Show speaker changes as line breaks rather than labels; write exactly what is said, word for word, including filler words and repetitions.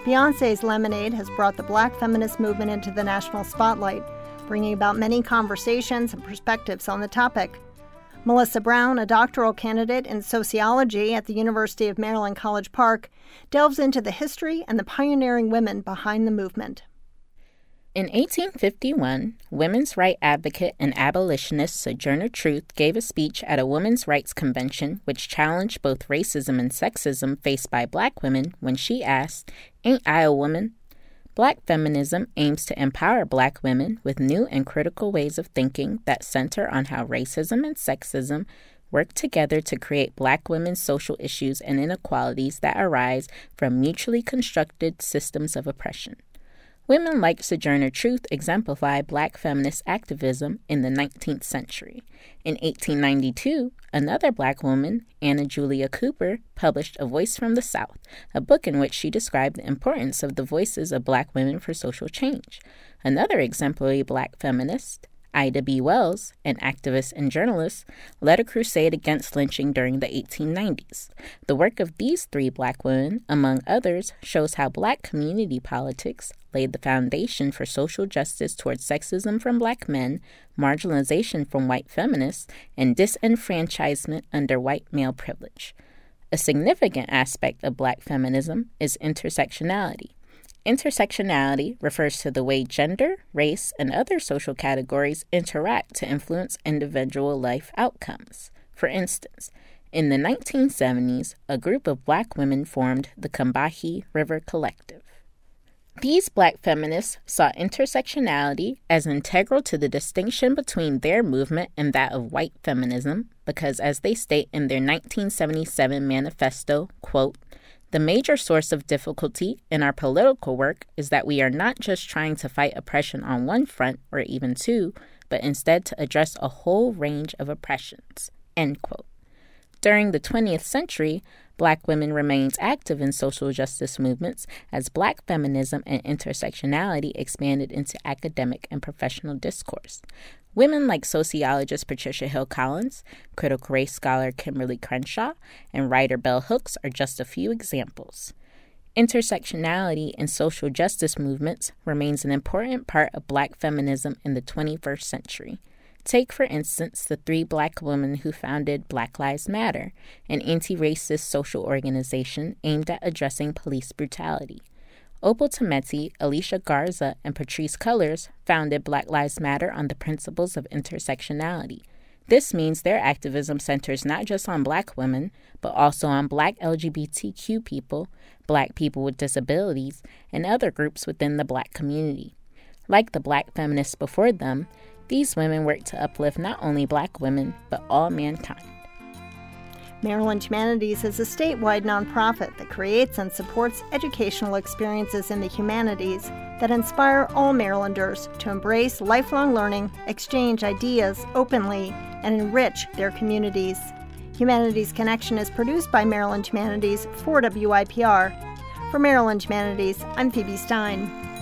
Beyoncé's Lemonade has brought the Black feminist movement into the national spotlight, bringing about many conversations and perspectives on the topic. Melissa Brown, a doctoral candidate in sociology at the University of Maryland College Park, delves into the history and the pioneering women behind the movement.
In eighteen fifty-one, women's rights advocate and abolitionist Sojourner Truth gave a speech at a women's rights convention which challenged both racism and sexism faced by Black women when she asked, "Ain't I a woman?" Black feminism aims to empower Black women with new and critical ways of thinking that center on how racism and sexism work together to create Black women's social issues and inequalities that arise from mutually constructed systems of oppression. Women like Sojourner Truth exemplify Black feminist activism in the nineteenth century. In eighteen ninety-two, another Black woman, Anna Julia Cooper, published A Voice from the South, a book in which she described the importance of the voices of Black women for social change. Another exemplary Black feminist, Ida B. Wells, an activist and journalist, led a crusade against lynching during the eighteen nineties. The work of these three Black women, among others, shows how Black community politics laid the foundation for social justice towards sexism from Black men, marginalization from white feminists, and disenfranchisement under white male privilege. A significant aspect of Black feminism is intersectionality. Intersectionality refers to the way gender, race, and other social categories interact to influence individual life outcomes. For instance, in the nineteen seventies, a group of Black women formed the Combahee River Collective. These Black feminists saw intersectionality as integral to the distinction between their movement and that of white feminism because, as they state in their nineteen seventy-seven manifesto, quote, "The major source of difficulty in our political work is that we are not just trying to fight oppression on one front or even two, but instead to address a whole range of oppressions." End quote. During the twentieth century, Black women remained active in social justice movements as Black feminism and intersectionality expanded into academic and professional discourse. Women like sociologist Patricia Hill Collins, critical race scholar Kimberly Crenshaw, and writer Bell Hooks are just a few examples. Intersectionality in social justice movements remains an important part of Black feminism in the twenty-first century. Take, for instance, the three Black women who founded Black Lives Matter, an anti-racist social organization aimed at addressing police brutality. Opal Tometi, Alicia Garza, and Patrisse Cullors founded Black Lives Matter on the principles of intersectionality. This means their activism centers not just on Black women, but also on Black L G B T Q people, Black people with disabilities, and other groups within the Black community. Like the Black feminists before them, these women work to uplift not only Black women, but all mankind.
Maryland Humanities is a statewide nonprofit that creates and supports educational experiences in the humanities that inspire all Marylanders to embrace lifelong learning, exchange ideas openly, and enrich their communities. Humanities Connection is produced by Maryland Humanities for W I P R. For Maryland Humanities, I'm Phoebe Stein.